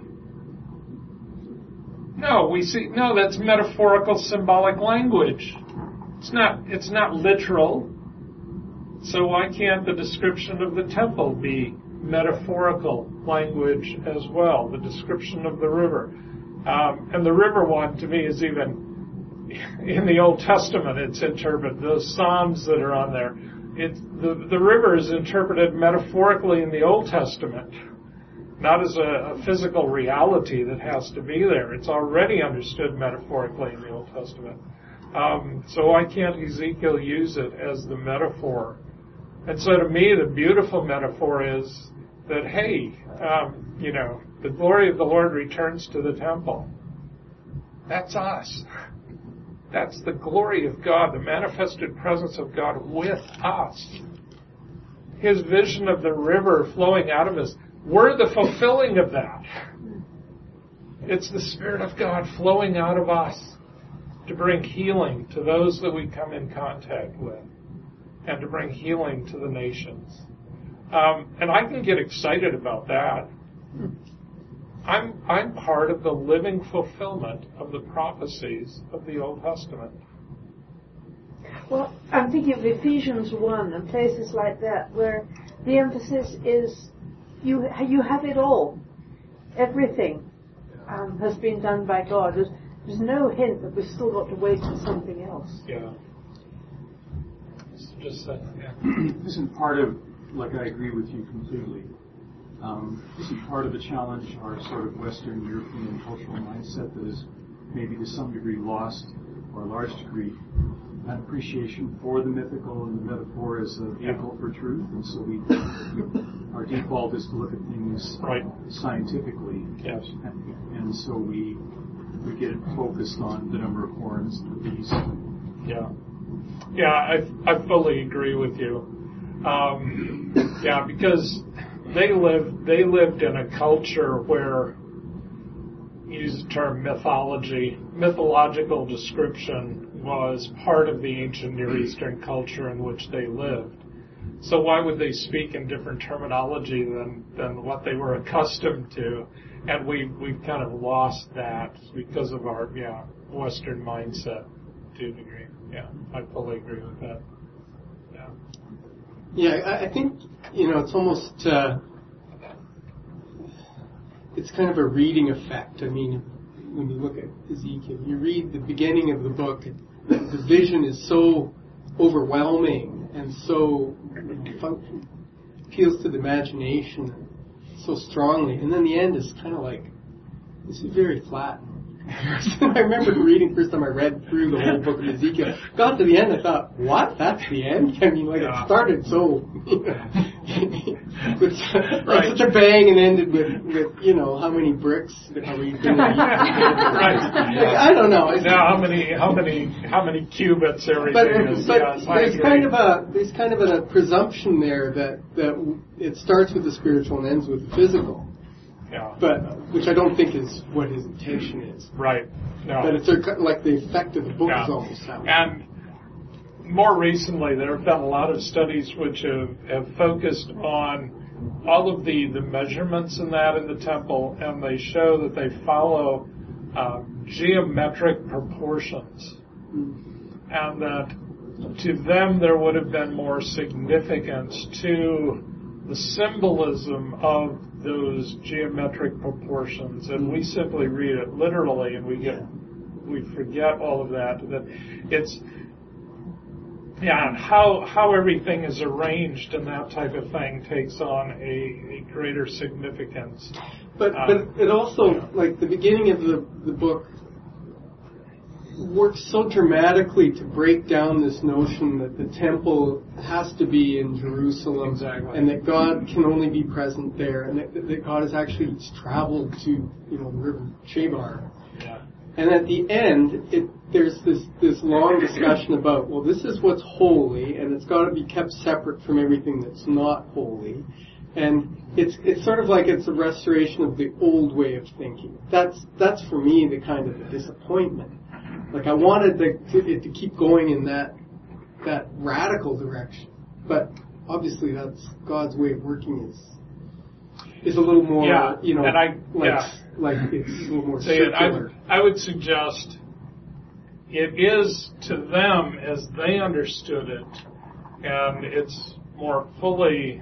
No, that's metaphorical, symbolic language. It's not literal. So why can't the description of the temple be metaphorical language as well? The description of the river. And the river one, to me, is even in the Old Testament, it's interpreted, those Psalms that are on there, the river is interpreted metaphorically in the Old Testament, not as a physical reality that has to be there. It's already understood metaphorically in the Old Testament. So why can't Ezekiel use it as the metaphor? And so to me, the beautiful metaphor is that, hey, the glory of the Lord returns to the temple. That's us. That's the glory of God, the manifested presence of God with us. His vision of the river flowing out of us. We're the fulfilling of that. It's the Spirit of God flowing out of us to bring healing to those that we come in contact with and to bring healing to the nations. And I can get excited about that. I'm part of the living fulfillment of the prophecies of the Old Testament. Well, I'm thinking of Ephesians 1 and places like that where the emphasis is you have it all. Everything has been done by God. There's no hint that we've still got to wait for something else. Yeah. Just that, yeah. Isn't part of, like, I agree with you completely. Isn't part of the challenge our sort of Western European cultural mindset that is maybe to some degree lost, or a large degree, an appreciation for the mythical and the metaphor as a vehicle for truth, and so our default is to look at things scientifically, yes, and so we get focused on the number of horns, the beast. Yeah, I fully agree with you. Because they lived in a culture where, use the term mythological description was part of the ancient Near Eastern culture in which they lived. So why would they speak in different terminology than what they were accustomed to? And we've kind of lost that because of our Western mindset to a degree. Yeah, I fully agree with that. Yeah, I think, it's almost, it's kind of a reading effect. I mean, when you look at Ezekiel. You read the beginning of the book, the vision is so overwhelming and so appeals to the imagination so strongly, and then the end is kind of like, this is very flat. I remember reading first time I read through the whole book of Ezekiel. Got to the end, I thought, "What? That's the end?" I mean, like it started so with such a bang and ended with how many bricks are we going to eat? Like, I don't know. Now how many cubits everything is? But there's kind of a presumption there that it starts with the spiritual and ends with the physical. Yeah. But which I don't think is what his intention is. Right. No. But it's like the effect of the book is almost that way. And more recently, there have been a lot of studies which have focused on all of the measurements in the temple, and they show that they follow geometric proportions, and that to them there would have been more significance to the symbolism of those geometric proportions, and we simply read it literally, and we forget all of that. That it's and how everything is arranged and that type of thing takes on a greater significance. But it also, like the beginning of the book, works so dramatically to break down this notion that the temple has to be in Jerusalem, exactly, and that God can only be present there, and that God has actually traveled to the River Chebar. Yeah. And at the end, there's this long discussion about, well, this is what's holy, and it's got to be kept separate from everything that's not holy. And it's sort of like it's a restoration of the old way of thinking. That's for me the kind of a disappointment. Like I wanted it to keep going in that radical direction, but obviously that's God's way of working is a little more, like it's a little more circular. I would suggest it is to them as they understood it, and it's more fully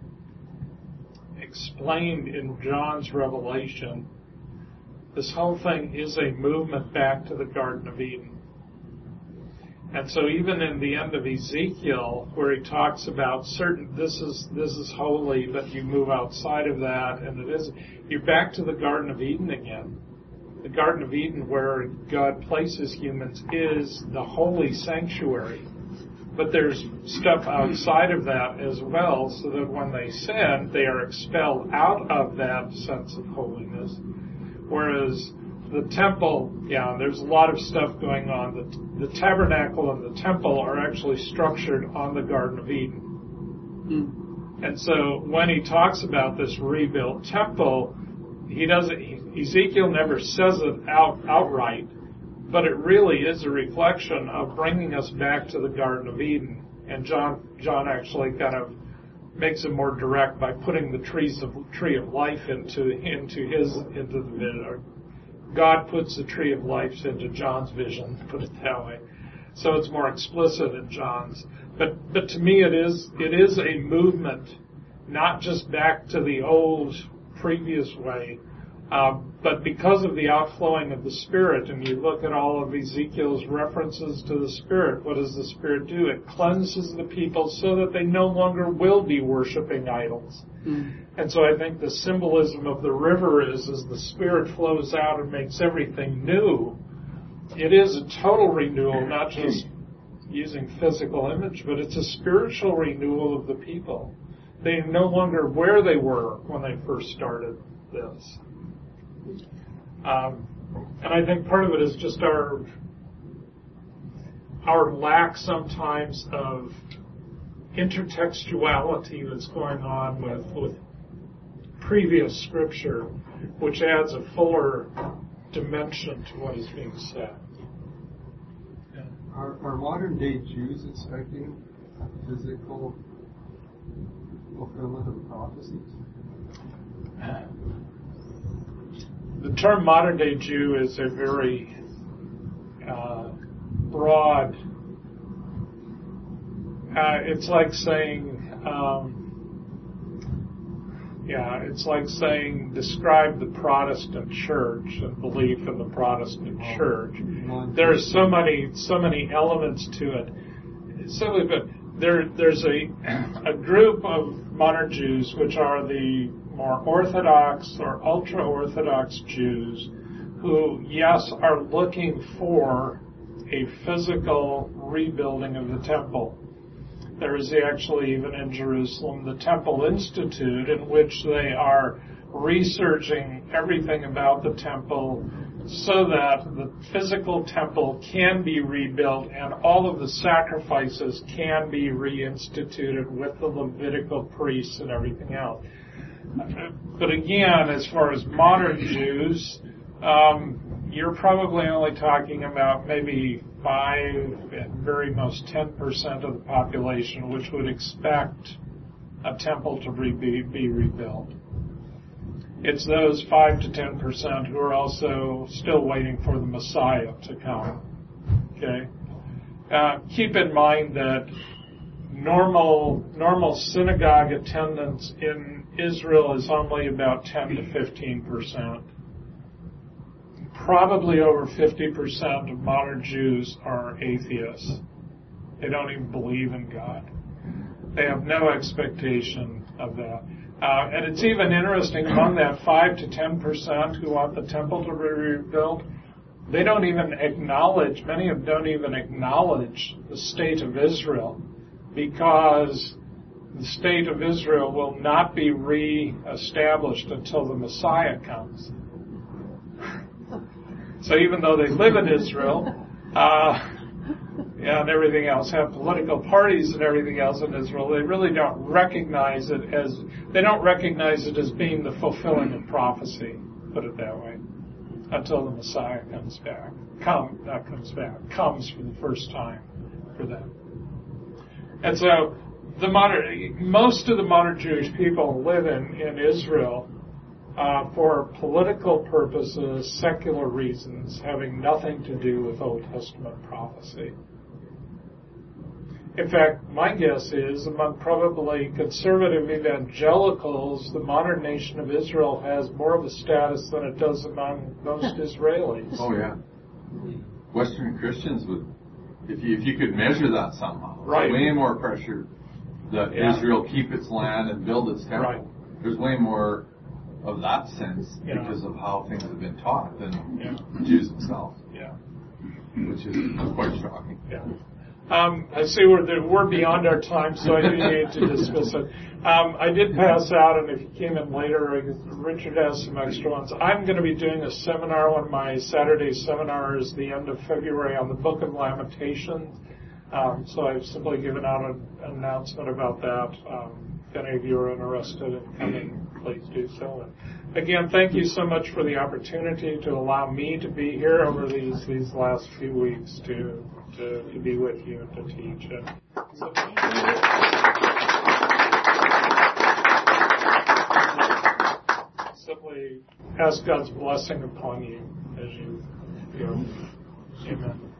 explained in John's revelation. This whole thing is a movement back to the Garden of Eden. And so even in the end of Ezekiel, where he talks about this is holy, but you move outside of that, and you're back to the Garden of Eden again. The Garden of Eden, where God places humans, is the holy sanctuary. But there's stuff outside of that as well, so that when they sin, they are expelled out of that sense of holiness. Whereas the temple, there's a lot of stuff going on. The tabernacle and the temple are actually structured on the Garden of Eden. And so when he talks about this rebuilt temple, Ezekiel never says it outright, but it really is a reflection of bringing us back to the Garden of Eden. And John actually kind of makes it more direct by putting the tree of life into the vision. God puts the tree of life into John's vision, put it that way. So it's more explicit in John's. But to me it is a movement, not just back to the old previous way, but because of the outflowing of the Spirit, and you look at all of Ezekiel's references to the Spirit, what does the Spirit do? It cleanses the people so that they no longer will be worshiping idols. And so I think the symbolism of the river is, as the Spirit flows out and makes everything new, it is a total renewal, not just using physical image, but it's a spiritual renewal of the people. They are no longer where they were when they first started this. And I think part of it is just our lack sometimes of intertextuality that's going on with previous scripture, which adds a fuller dimension to what is being said. Are modern day Jews expecting physical fulfillment of prophecies? The term modern day Jew is a very broad, it's like saying Yeah, it's like saying describe the Protestant church and belief in the Protestant church. There's so many elements to it. Simply put, there's a group of modern Jews which are the more Orthodox or ultra-Orthodox Jews who, yes, are looking for a physical rebuilding of the temple. There is actually, even in Jerusalem, the Temple Institute, in which they are researching everything about the temple so that the physical temple can be rebuilt and all of the sacrifices can be reinstituted with the Levitical priests and everything else. But again, as far as modern Jews, you're probably only talking about maybe 5, at very most 10% of the population, which would expect a temple to be rebuilt. It's those 5 to 10% who are also still waiting for the Messiah to come. Okay? Keep in mind that normal synagogue attendance in Israel is only about 10 to 15%. Probably over 50% of modern Jews are atheists. They don't even believe in God. They have no expectation of that. And it's even interesting, among that 5 to 10% who want the temple to be rebuilt, they don't even acknowledge, many of them don't even acknowledge the state of Israel, because the state of Israel will not be re-established until the Messiah comes. So even though they live in Israel, and everything else, have political parties and everything else in Israel, they really don't recognize it as being the fulfilling of prophecy, put it that way, until the Messiah comes back. Comes for the first time for them. And so most of the modern Jewish people live in Israel for political purposes, secular reasons, having nothing to do with Old Testament prophecy. In fact, my guess is among probably conservative evangelicals, the modern nation of Israel has more of a status than it does among most Israelis. Oh, yeah. Western Christians would, if you could measure that somehow, right. Way more pressure that Israel keep its land and build its temple. Right. There's way more of that sense because of how things have been taught than the Jews themselves. Yeah. Which is quite shocking. Yeah. I see we're beyond our time, so I do need to dismiss it. I did pass out, and if you came in later, Richard has some extra ones. I'm going to be doing a seminar. One of my Saturday seminars the end of February on the Book of Lamentations. So I've simply given out an announcement about that. If any of you are interested in coming, please do so. And again, thank you so much for the opportunity to allow me to be here over these last few weeks to be with you and to teach. Simply ask God's blessing upon you as you go.